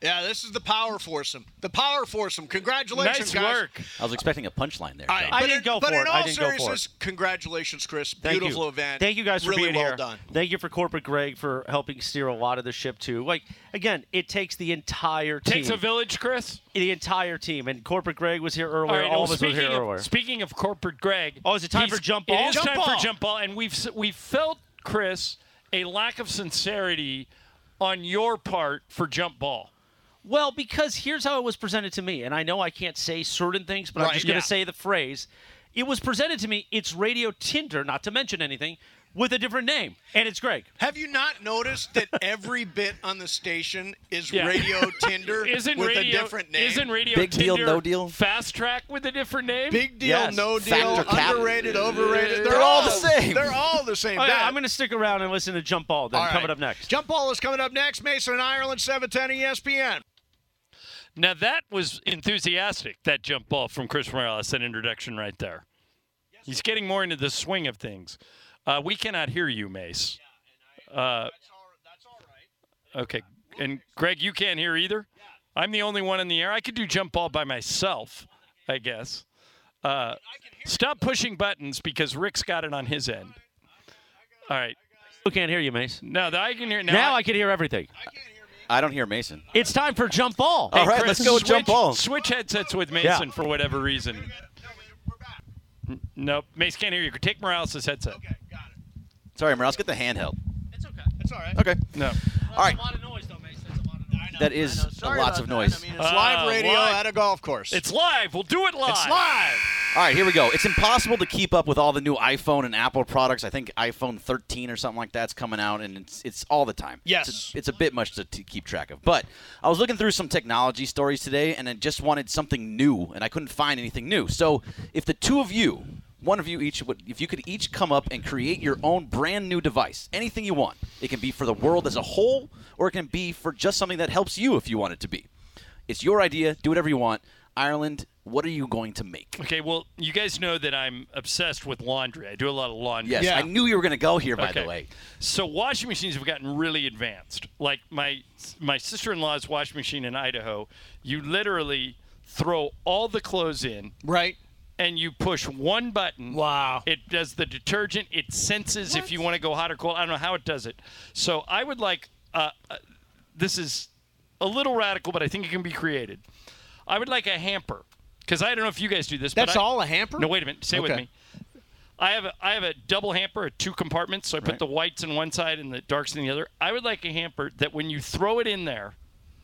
Yeah, this is the power foursome. The power foursome. Congratulations, Nice guys. work. I was expecting a punchline there. I, John. I but didn't in, go but for in it. all I didn't go for seriousness, congratulations, Chris. Thank Beautiful you. event. Thank you guys for really being well here. done. Thank you for Corporate Greg for helping steer a lot of the ship too. Like again, it takes the entire team. Takes a village, Chris. The entire team, and Corporate Greg was here earlier. All right. All well, of us were here speaking, earlier. of, speaking of corporate Greg. Oh, is it time he's- for jump It ball? is Jump time ball. for jump ball, and we've s- we felt, Chris, a lack of sincerity on your part for jump ball. Well, because here's how it was presented to me, and I know I can't say certain things, but I'm Right, just going to yeah. say the phrase. It was presented to me. It's Radio Tinder, not to mention anything, with a different name, and it's Greg. Have you not noticed that every bit on the station is Yeah. Radio Tinder Isn't with radio, a different name? Isn't radio Big deal, Tinder no deal? Fast Track with a different name? Big deal, Yes. no deal, Factor cap. underrated, overrated. They're all the same. They're all the same. Oh, yeah, Bet. I'm going to stick around and listen to Jump Ball then, All coming right. up next. Jump ball is coming up next. Mason and Ireland, seven ten E S P N. Now that was enthusiastic, that jump ball from Chris Morales, that introduction right there. He's getting more into the swing of things. Uh, we cannot hear you, Mace. Uh, okay. And Greg, you can't hear either? I'm the only one in the air. I could do jump ball by myself, I guess. Uh, stop pushing buttons because Rick's got it on his end. All right. Who can't hear you, Mace? No, that I can hear. Now, Now I can hear everything. I don't hear Mason. It's time for Jump Ball. All right, Chris, let's go with switch, jump ball. Switch headsets with Mason Yeah. for whatever reason. N- Nope, Mace can't hear you. Take Morales' headset. Okay, got it. Sorry, Morales, get the handheld. It's okay. It's all right. Okay. No. All right. A lot of noise, though, Mace. That's a lot of noise. I know, That I is know. Sorry lots about of that. noise. I mean, it's Ah, live radio live. at a golf course. It's live. We'll do it live. It's live. All right, here we go. It's impossible to keep up with all the new iPhone and Apple products. I think iPhone thirteen or something like that's coming out, and it's it's all the time. Yes. It's a, it's a bit much to, to keep track of. But I was looking through some technology stories today, and I just wanted something new, and I couldn't find anything new. So if the two of you, one of you each, would, if you could each come up and create your own brand new device, anything you want. It can be for the world as a whole, or it can be for just something that helps you if you want it to be. It's your idea. Do whatever you want. Ireland, what are you going to make? Okay, well, you guys know that I'm obsessed with laundry. I do a lot of laundry. Yes, Yeah. I knew you were going to go here, by Okay. the way. So washing machines have gotten really advanced. Like my my sister-in-law's washing machine in Idaho, you literally throw all the clothes in Right. and you push one button. Wow. It does the detergent. It senses if you want to go hot or cold. I don't know how it does it. So I would like uh, uh, this is a little radical, but I think it can be created. I would like a hamper because I don't know if you guys do this. That's but I, all a hamper? No, wait a minute. Stay with Okay. me. I have a I have a double hamper, two compartments. So I put Right. the whites in one side and the darks in the other. I would like a hamper that when you throw it in there,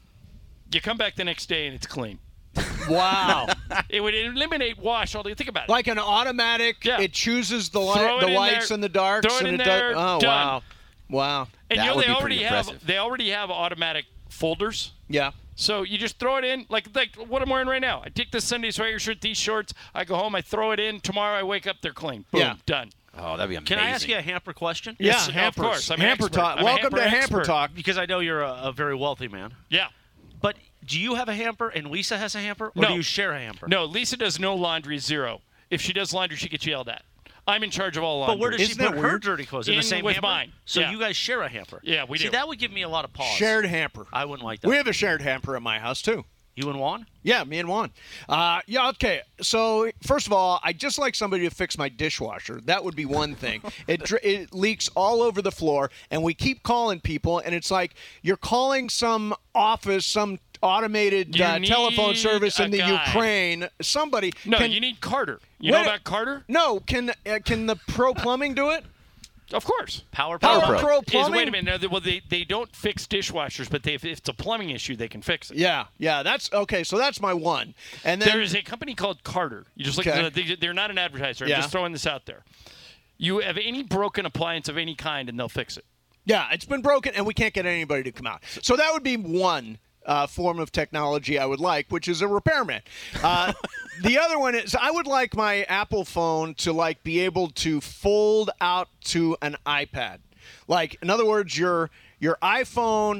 you come back the next day and it's clean. Wow. It would eliminate wash all day. Think about it. Like an automatic, Yeah. it chooses the Throw light, it the in whites there, and the darks. throw it and in it there, does, oh, done. wow. Wow. and That you know would they be already pretty have impressive. they already have automatic folders. Yeah. So you just throw it in, like like what I'm wearing right now. I take this Sunday sweater shirt, these shorts. I go home, I throw it in. Tomorrow I wake up, they're clean. Boom, Yeah. done. Oh, that'd be amazing. Can I ask you a hamper question? Yes, yeah, of hampers. course. I'm an hamper expert. talk. I'm a Welcome to hamper Hamper expert. Talk. Because I know you're a, a very wealthy man. Yeah. But do you have a hamper and Lisa has a hamper? Or No. do you share a hamper? No, Lisa does no laundry, zero. If she does laundry, she gets yelled at. I'm in charge of all laundry. But where does Isn't she put that her weird? dirty clothes? In, In the same with hamper? mine. So Yeah. you guys share a hamper? Yeah, we See, do. that would give me a lot of pause. Shared hamper. I wouldn't like that. We have a shared hamper at my house, too. You and Juan? Yeah, me and Juan. Uh, yeah, okay. So, first of all, I just like somebody to fix my dishwasher. That would be one thing. it, dr- it leaks all over the floor, and we keep calling people, and it's like you're calling some office, some automated You uh, telephone need service in a the guy. Ukraine. Somebody. No, can, you need Carter. You Wait know a- about Carter? No, can uh, can the Pro Plumbing do it? Of course. Power Power Pro. Pro. Pro Is, Plumbing? wait a minute. No, they, well, they, they don't fix dishwashers, but they, if it's a plumbing issue, they can fix it. Yeah, yeah. That's okay. So that's my one. And then There is a company called Carter. You just look Okay. at they, they're not an advertiser. I'm Yeah. just throwing this out there. You have any broken appliance of any kind, and they'll fix it. Yeah, it's been broken, and we can't get anybody to come out. So that would be one uh, form of technology I would like, which is a repairman. Uh, the other one is I would like my Apple phone to like be able to fold out to an iPad. Like, in other words, your your iPhone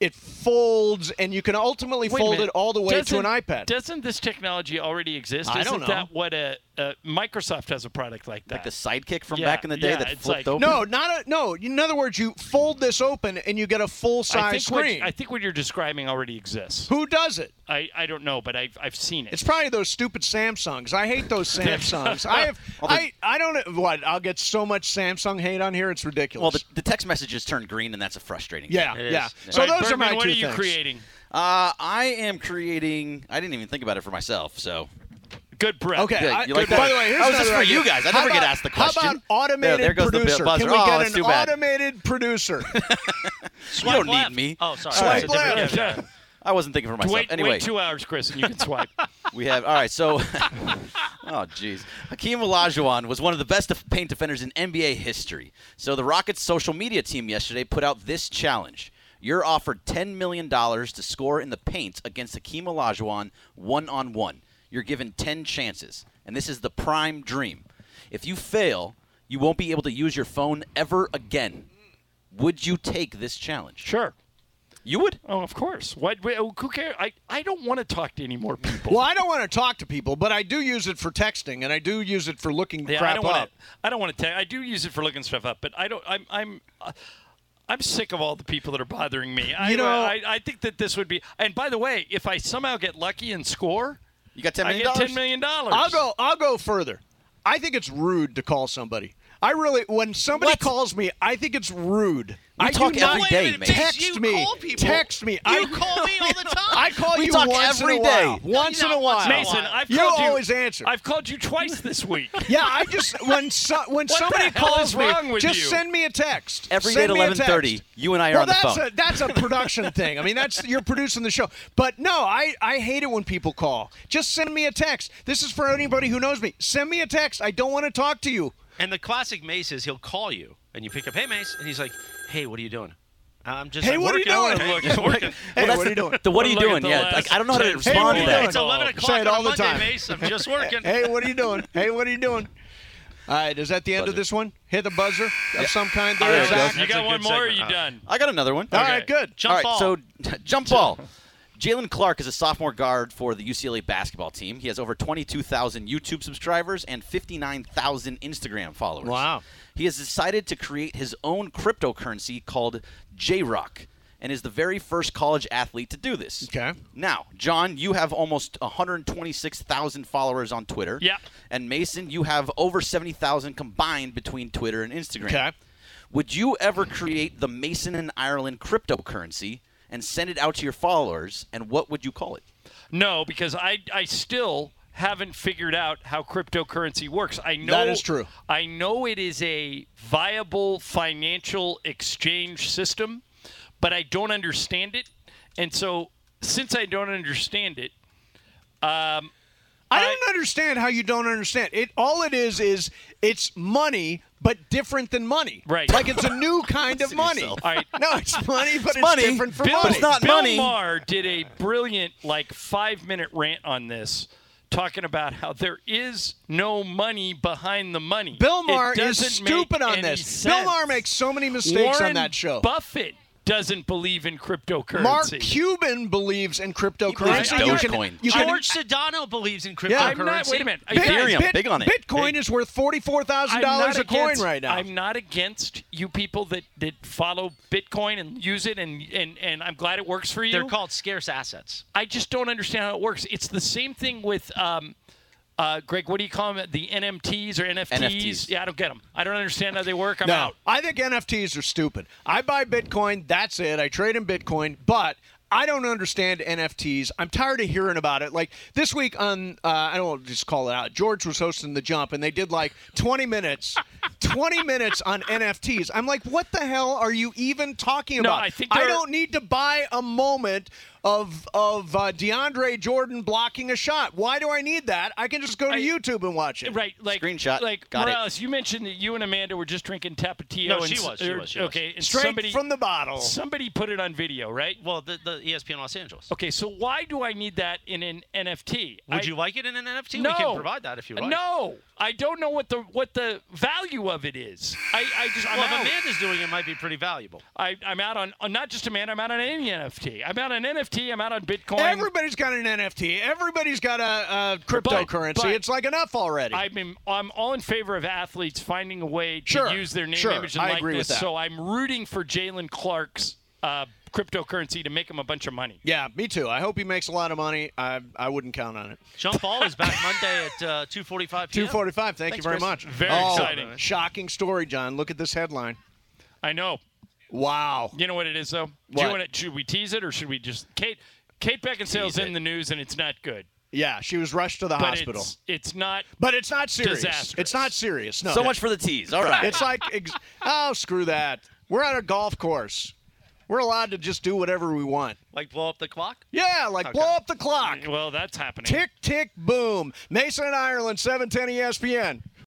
it folds, and you can ultimately Wait a fold minute. it all the way to an Doesn't- iPad. Doesn't this technology already exist? I Isn't don't know. that what a, a Microsoft has a product like that? Like the Sidekick from Yeah, back in the day yeah, that it's flipped like- open? no, not a, no. In other words, you fold this open, and you get a I full-size think, what, screen. I think what you're describing already exists. Who does it? I, I don't know, but I've, I've seen it. It's probably those stupid Samsungs. I hate those Samsungs. I have. Well, the- I. I don't. What? I'll get so much Samsung hate on here. It's ridiculous. Well, the, the text messages turn green, and that's a frustrating yeah. thing. It Yeah. is. So All right, those are my Bergman, what two are you things. creating? Uh, I am creating. I didn't even think about it for myself. So Good breath. Okay. Yeah, I, you like by that? the way, here's That was just another for you idea. guys. I How never get about- asked the question. How about automated There- there goes the bit producer? buzzer. Can we Oh, get that's an too bad. automated producer? you Swipe don't left. need me. Oh, sorry. Swipe That's a different- left. Yeah. I wasn't thinking for myself. Wait, anyway, wait two hours, Chris, and you can swipe. we have all right. So, oh jeez, Hakeem Olajuwon was one of the best def- paint defenders in N B A history. So the Rockets' social media team yesterday put out this challenge. You're offered ten million dollars to score in the paint against Hakeem Olajuwon one-on-one. You're given ten chances, and this is the prime dream. If you fail, you won't be able to use your phone ever again. Would you take this challenge? Sure. You would? Oh, of course. What? wait, Who cares? I, I don't want to talk to any more people. Well, I don't want to talk to people, but I do use it for texting, and I do use it for looking Yeah, I crap don't up. want to. I don't want to. I do use it for looking stuff up, but I don't. I'm. I'm. Uh, I'm sick of all the people that are bothering me. I, You know- I, I think that this would be. And by the way, if I somehow get lucky and score, You got ten I million get dollars? ten million dollars. I'll go. I'll go further. I think it's rude to call somebody. I really, when somebody What? calls me, I think it's rude. We I talk do not every day, Wait a minute, man. Mace, Text you me. call people. Text me. You I call me all the time. I call We you talk once every in a day. while. Once in not a once while. in a Mason, while. I've You called you. always answer. I've called you twice this week. Yeah, I just when so, when the somebody hell calls is me, wrong with just you? send me a text. Every Send day at me a eleven thirty, text. you and I are well, on the that's phone. A, that's a production thing. I mean, that's you're producing the show. But no, I, I hate it when people call. Just send me a text. This is for anybody who knows me. Send me a text. I don't want to talk to you. And the classic Mace is he'll call you, and you pick up, hey, Mace, and he's like, hey, what are you doing? I'm just Hey, I'm what are you working. doing? I'm just working. Hey, that's what are you the, doing? The what are you Look at doing? the Yeah, last like I don't know how to ten respond what are to you that. doing? It's eleven o'clock Say it on all a the Monday, time. Mace. I'm just working. Hey, what are you doing? Hey, what are you doing? All right, is that the end of Buzzer. this one? Hit the buzzer of some kind There there, it Zach? goes. You That's got a one good more? Or are segment. you All right. done? I got another one. All Okay. right, good. Jump All right, ball. so jump ball. Jalen Clark is a sophomore guard for the U C L A basketball team. He has over twenty-two thousand YouTube subscribers and fifty-nine thousand Instagram followers. Wow. He has decided to create his own cryptocurrency called J-Rock and is the very first college athlete to do this. Okay. Now, John, you have almost one hundred twenty-six thousand followers on Twitter. Yeah. And Mason, you have over seventy thousand combined between Twitter and Instagram. Okay. Would you ever create the Mason and Ireland cryptocurrency and send it out to your followers, and what would you call it? No, because I I still haven't figured out how cryptocurrency works. I know That is true. I know it is a viable financial exchange system, but I don't understand it. And so since I don't understand it, um I don't understand how you don't understand. It all it is is it's money, but different than money. Right. Like it's a new kind of Listen to money. yourself. all right. No, it's money, but it's, money. different from Bill, money. It's not Bill money. Maher did a brilliant, like, five-minute rant on this, talking about how there is no money behind the money. Bill It Maher is doesn't stupid make on any this. sense. Bill Maher makes so many mistakes Warren on that show. Buffett doesn't believe in cryptocurrency. Mark Cuban believes in cryptocurrency. believes in You can- Dogecoin. you can- George Sedano believes in cryptocurrency. Yeah. I'm not. Wait a minute. Bit- Ethereum, Bit- big on it. Bitcoin is worth forty-four thousand I'm dollars not a coin against- right now. I'm not against you people that, that follow Bitcoin and use it, and, and, and I'm glad it works for you. They're called scarce assets. I just don't understand how it works. It's the same thing with, um, uh, Greg, what do you call them? The N M Ts or N F Ts? N F Ts. Yeah, I don't get them. I don't understand how they work. I'm no, out. I think N F Ts are stupid. I buy Bitcoin, that's it. I trade in Bitcoin, but I don't understand N F Ts. I'm tired of hearing about it. Like this week on, uh, I don't want to just call it out. George was hosting The Jump, and they did like twenty minutes, twenty minutes on N F Ts. I'm like, what the hell are you even talking No, about? I think there are- don't need to buy a moment of of uh, DeAndre Jordan blocking a shot. Why do I need that? I can just go to I- YouTube and watch it. Right, like Screenshot. Like Got it. Morales, you mentioned that you and Amanda were just drinking Tapatio. No, and she s- was, she or- was, she was. Okay, and Straight somebody from the bottle. somebody put it on video, right? Well, the, the E S P N Los Angeles. Okay, so why do I need that in an N F T? Would I- you like it in an N F T? No. We can provide that if you like. No, I don't know what the what the value of it is. I, I just Well, I'm if out. Amanda's doing it, it might be pretty valuable. I, I'm out on, on not just Amanda. I'm out on any N F T. I'm out on N F T. I'm out on Bitcoin. Everybody's got an N F T. Everybody's got a, a cryptocurrency. but- it's like enough already. I'm in, I'm all in favor of athletes finding a way to Sure, use their name, sure, image, and I likeness. agree with that. So I'm rooting for Jalen Clark's uh, cryptocurrency to make him a bunch of money. yeah, me too. I hope he makes a lot of money. I I wouldn't count on it. Sean Paul is back Monday at uh, two forty-five p m two forty-five. Thank you Thanks, very Chris. much. Very Oh, exciting. Shocking story, John. Look at this headline. I know. Wow. You know what it is, though? Do What? you want to, should we tease it or should we just Kate? Kate Beckinsale's Tease in it. the news and it's not good. Yeah, she was rushed to the But hospital. it's it's not. But it's not serious. disastrous. It's not serious. No. So much for the tease. All right. It's like, ex- oh, screw that. We're at a golf course. We're allowed to just do whatever we want. Like blow up the clock? Yeah, like blow up the clock. Well, that's happening. Tick, tick, boom. Mason and Ireland, seven ten E S P N.